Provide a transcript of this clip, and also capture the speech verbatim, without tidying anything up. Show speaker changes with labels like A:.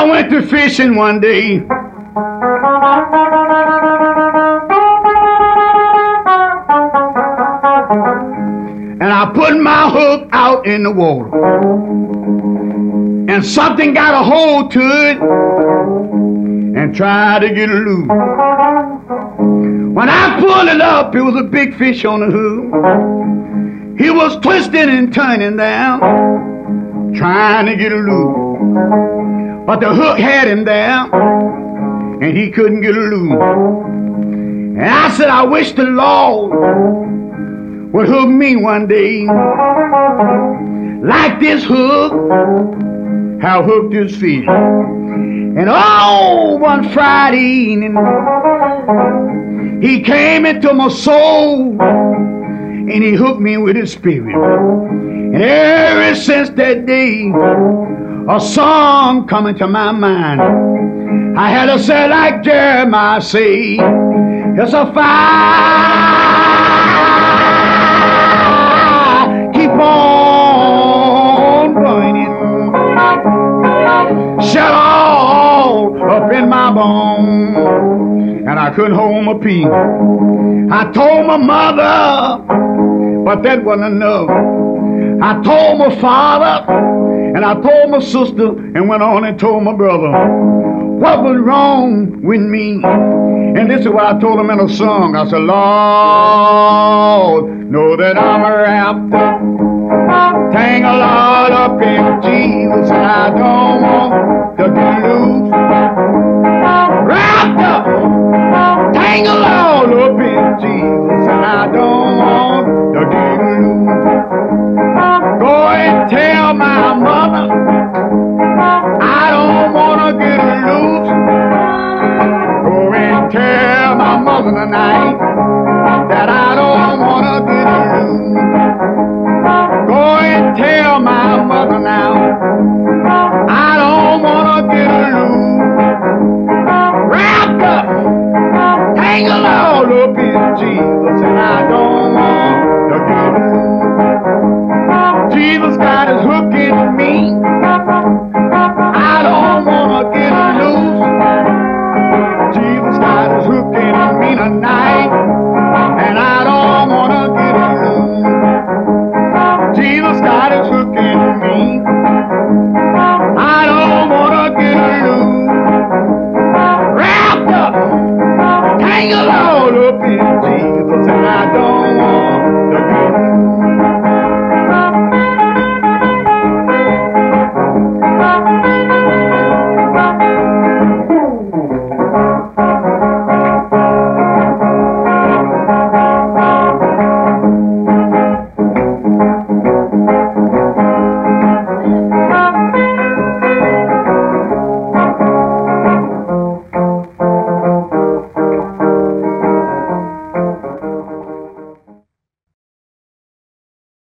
A: I went to fishing one day. And I put my hook out in the water. And something got a hold to it and tried to get it loose. When I pulled it up, it was a big fish on the hook. He was twisting and turning down, trying to get it loose. But the hook had him there, and he couldn't get it loose. And I said, I wish the Lord would hook me one day, like this hook, how hooked this fish. And oh, one Friday evening, he came into my soul, and he hooked me with his spirit. And ever since that day, a song come into my mind. I had to say like Jeremiah say, it's a fire, keep on burning, shut all up in my bones, and I couldn't hold my peace. I told my mother, but that wasn't enough. I told my father, and I told my sister, and went on and told my brother what was wrong with me. And this is what I told him in a song. I said, Lord, know that I'm wrapped up, tangled all up in Jesus, and I don't want